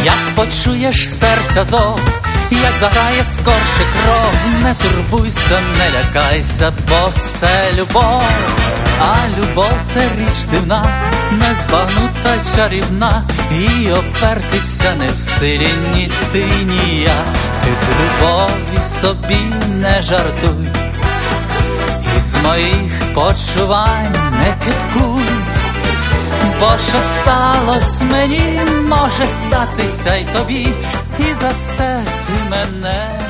Як почуєш серця зов, як заграє скорше кров, не турбуйся, не лякайся, бо це любов. А любов – це річ дивна, незбагнута, чарівна, і опертися не в силі ні ти, ні я. Ти з любові собі не жартуй, і з моїх почувань не кипкуй. Бо що сталось мені, може статися й тобі, і за це ти мене